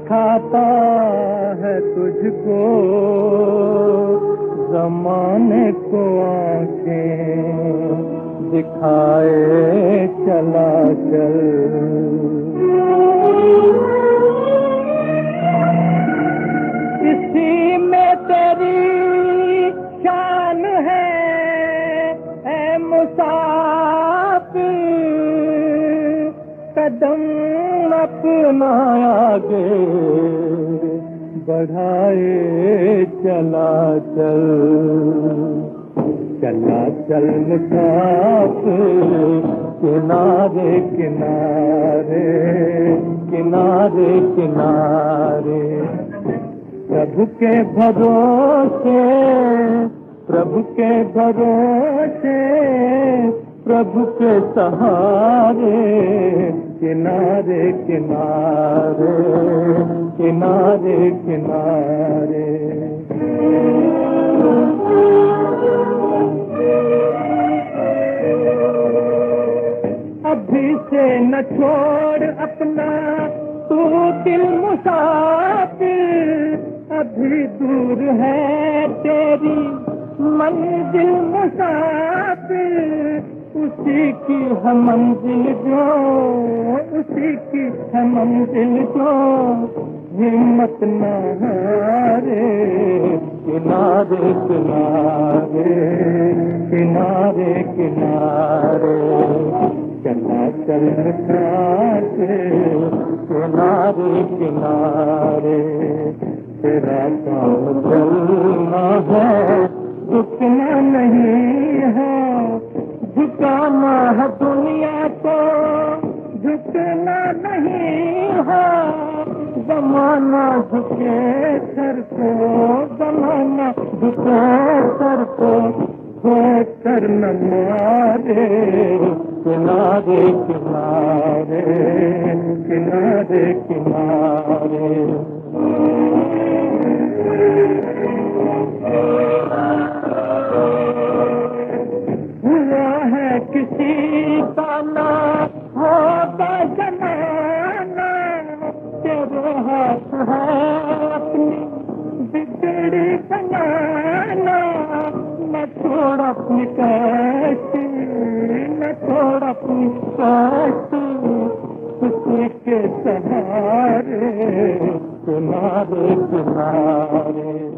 दिखाता है तुझको ज़माने को आंखें दिखाए चला चल। इसी में तेरी शान है ऐ मुसाफिर, कदम अपना आगे बढ़ाए चला चल। चला चल मुसाफिर किनारे किनारे किनारे किनारे, प्रभु के भरोसे प्रभु के भरोसे प्रभु के सहारे, किनारे किनारे किनारे किनारे। अभी से न छोड़ अपना तू दिल मुसाफिर, अभी दूर है तेरी मंजिल मुसाफिर। उसी की है मंजिल जो, उसी की है मंजिल जो, हिम्मत न हारे। किनारे किनारे किनारे किनारे, चला चल मुसाफिर किनारे किनारे। तेरा काम चलना है, झुकना नहीं है, झुकाना है दुनिया को, झुकना नहीं है। ज़माना झुके सर को, ज़माना झुके सर को, कर न मारे। किनारे किनारे किनारे किनारे। हुआ है किसी का ना होगा जमाना, तेरे हाथ है अपनी बिगड़ी बनाना। न छोड़ अपनी कैसी, न छोड़ अपनी कैसी, किसी के सहारे। किनारे किनारे